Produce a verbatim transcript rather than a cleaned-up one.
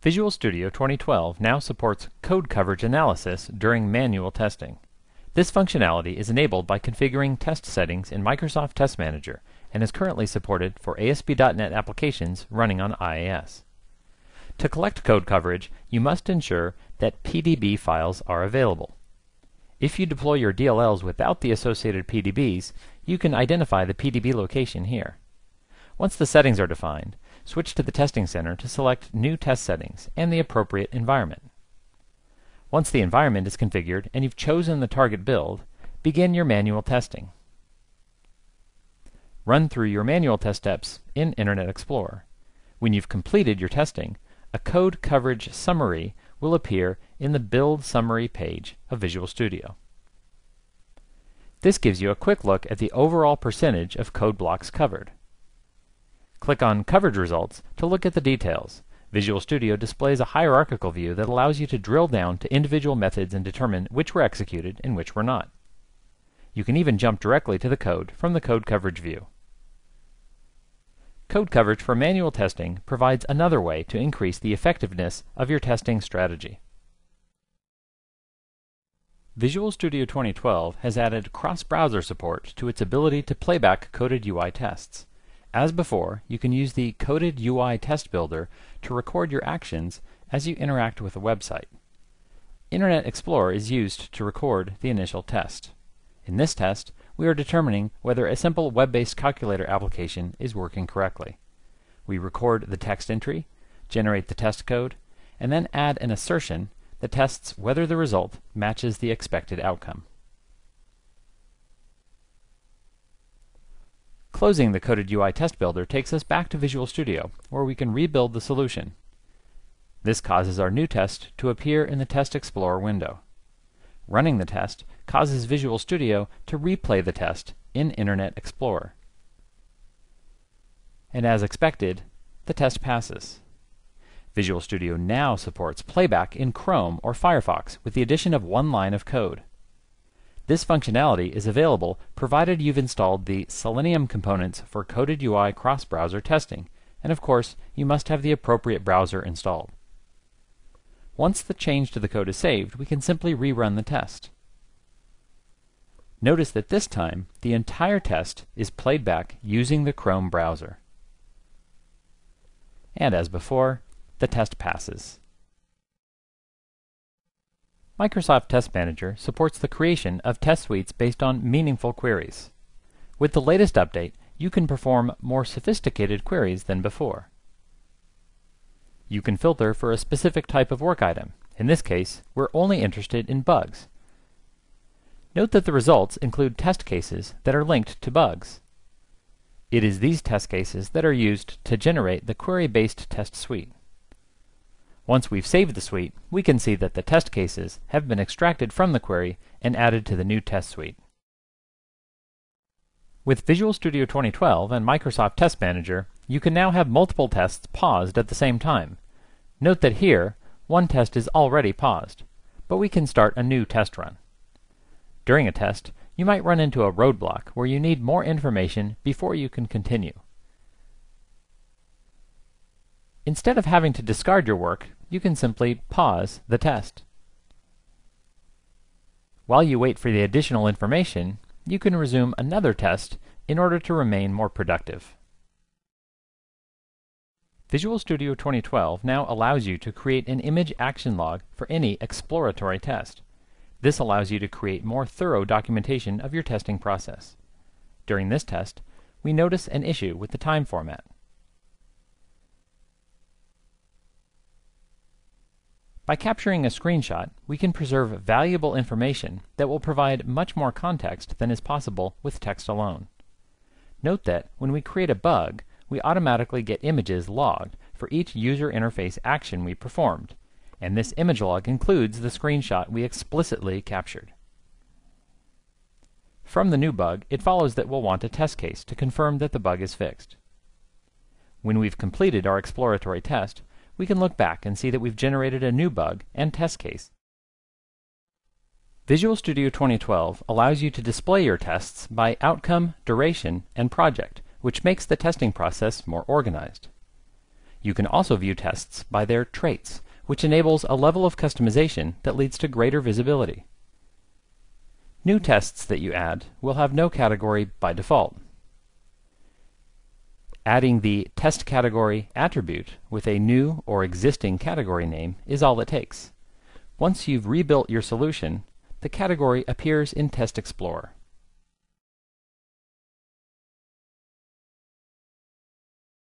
Visual Studio twenty twelve now supports code coverage analysis during manual testing. This functionality is enabled by configuring test settings in Microsoft Test Manager and is currently supported for A S P dot net applications running on I A S. To collect code coverage, you must ensure that P D B files are available. If you deploy your D L Ls without the associated P D Bs, you can identify the P D B location here. Once the settings are defined, switch to the Testing Center to select New Test Settings and the appropriate environment. Once the environment is configured and you've chosen the target build, begin your manual testing. Run through your manual test steps in Internet Explorer. When you've completed your testing, a code coverage summary will appear in the Build Summary page of Visual Studio. This gives you a quick look at the overall percentage of code blocks covered. Click on Coverage Results to look at the details. Visual Studio displays a hierarchical view that allows you to drill down to individual methods and determine which were executed and which were not. You can even jump directly to the code from the Code Coverage view. Code coverage for manual testing provides another way to increase the effectiveness of your testing strategy. Visual Studio twenty twelve has added cross-browser support to its ability to playback coded U I tests. As before, you can use the Coded U I Test Builder to record your actions as you interact with a website. Internet Explorer is used to record the initial test. In this test, we are determining whether a simple web-based calculator application is working correctly. We record the text entry, generate the test code, and then add an assertion that tests whether the result matches the expected outcome. Closing the Coded U I Test Builder takes us back to Visual Studio, where we can rebuild the solution. This causes our new test to appear in the Test Explorer window. Running the test causes Visual Studio to replay the test in Internet Explorer. And as expected, the test passes. Visual Studio now supports playback in Chrome or Firefox with the addition of one line of code. This functionality is available provided you've installed the Selenium components for Coded U I cross-browser testing, and of course, you must have the appropriate browser installed. Once the change to the code is saved, we can simply rerun the test. Notice that this time, the entire test is played back using the Chrome browser. And as before, the test passes. Microsoft Test Manager supports the creation of test suites based on meaningful queries. With the latest update, you can perform more sophisticated queries than before. You can filter for a specific type of work item. In this case, we're only interested in bugs. Note that the results include test cases that are linked to bugs. It is these test cases that are used to generate the query-based test suite. Once we've saved the suite, we can see that the test cases have been extracted from the query and added to the new test suite. With Visual Studio twenty twelve and Microsoft Test Manager, you can now have multiple tests paused at the same time. Note that here, one test is already paused, but we can start a new test run. During a test, you might run into a roadblock where you need more information before you can continue. Instead of having to discard your work, you can simply pause the test. While you wait for the additional information, you can resume another test in order to remain more productive. Visual Studio twenty twelve now allows you to create an image action log for any exploratory test. This allows you to create more thorough documentation of your testing process. During this test, we notice an issue with the time format. By capturing a screenshot, we can preserve valuable information that will provide much more context than is possible with text alone. Note that when we create a bug, we automatically get images logged for each user interface action we performed, and this image log includes the screenshot we explicitly captured. From the new bug, it follows that we'll want a test case to confirm that the bug is fixed. When we've completed our exploratory test, we can look back and see that we've generated a new bug and test case. Visual Studio twenty twelve allows you to display your tests by outcome, duration, and project, which makes the testing process more organized. You can also view tests by their traits, which enables a level of customization that leads to greater visibility. New tests that you add will have no category by default. Adding the test category attribute with a new or existing category name is all it takes. Once you've rebuilt your solution, the category appears in Test Explorer.